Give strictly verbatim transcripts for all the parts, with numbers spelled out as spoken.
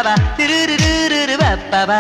বাবা তুরুরুরুরু বাবা।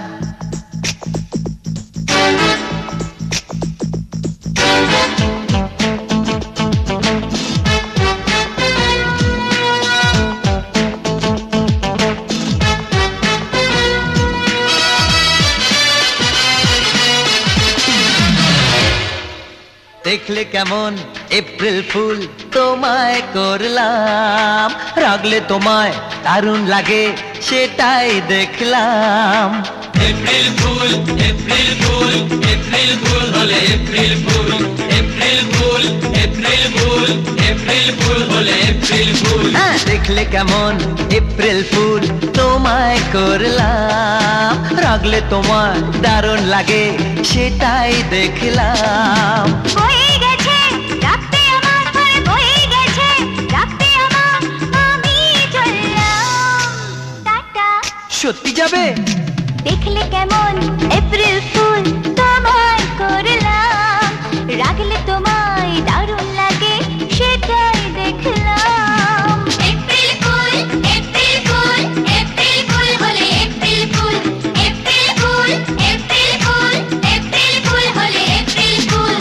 দেখলে কেমন এপ্রিল ফুল তোমায় করলাম, রাগলে তোমায় দারুণ লাগে সেটাই দেখলাম। April fool April fool April fool হলে April fool April fool April fool April fool হলে এপ্রিল ফুল। হ্যাঁ দেখলে কেমন এপ্রিল ফুল তোমায় করলাম, রাগলে তোমায় দারুণ লাগে সেটাই দেখলাম। হয়ে গেছে রাখতে আমার ঘরে, হয়ে গেছে রাখতে আমার, আমি চললাম টাটা। সত্যি যাবে? দেখলে কেমন এপ্রিল ফুল তোমায় করলাম, রাখলে তোমায় দারুণ লাগে সেটাই দেখলাম। April fool April fool April fool হলে April fool April fool April fool April fool হলে এপ্রিল ফুল।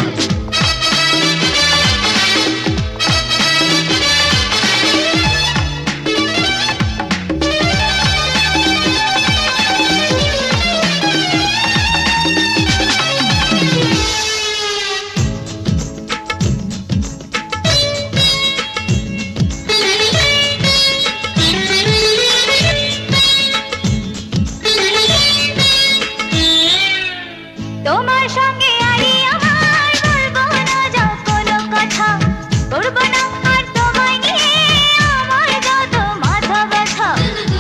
তোমার সঙ্গে আরি আমার বলবো না যা কোনো কথা, করবো না আর তোমায় নিয়ে আমার যত মাথা ব্যথা।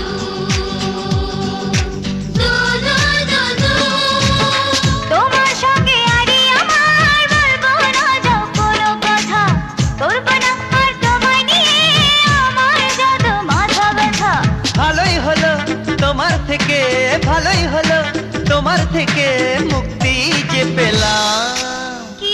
তোমার সঙ্গে আরি আমার বলবো না যা কোনো কথা, করবো না আর তোমায় নিয়ে আমার যত মাথা ব্যথা। ভালোই হলো তোমার থেকে, ভালোই হলো তোমার থেকে মুক্তি যে পেলাম। কি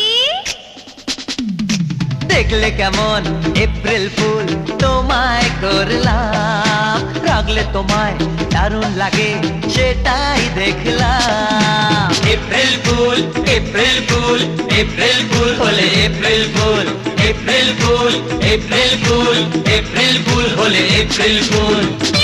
দেখলে কেমন এপ্রিল ফুল তোমায় করলাম, রাগলে তোমায় দারুণ লাগে সেটাই দেখলাম। April fool April fool April fool হলে April fool April fool April fool April fool হলে এপ্রিল ফুল।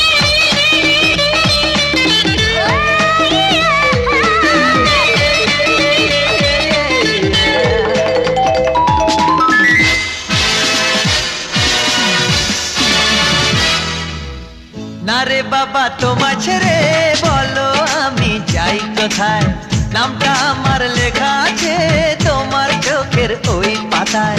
না রে বাবা তোমায় ছেড়ে বলো আমি যাই কোথায়, নামটা আমার লেখা আছে তোমার চোখের ওই পাতায়।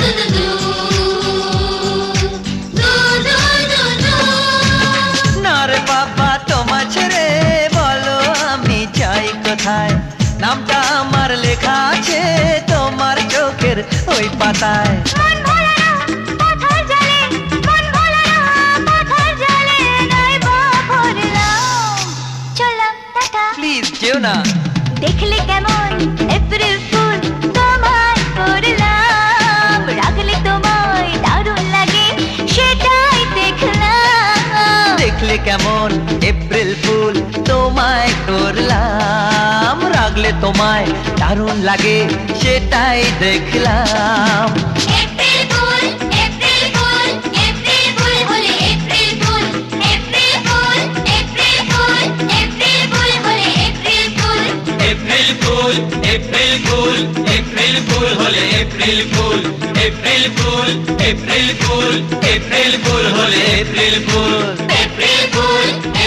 না রে বাবা তোমায় ছেড়ে বলো আমি যাই কোথায়, নামটা আমার লেখা আছে তোমার চোখের ওই পাতায়। মন ভোলা না পাথর জলে, মন ভোলা না পাথর জলে, নয় বা ভরলাম চললাম টাটা। প্লিজ যেও না। দেখলে কেমন এপ্রিল ফুল তোমায় করলাম, রাগলে তোমায় দারুণ লাগে সেটাই দেখলাম। দেখলে কেমন এপ্রিল ফুল তোমায় করলাম, রাগলে তোমায় দারুণ লাগে সেটাই দেখলাম। April fool April fool April fool হলে April fool April fool April fool April fool হলে April fool. April fool April fool April fool হলে April fool April fool April fool April fool হলে এপ্রিল ফুল। এপ্রিল ফুল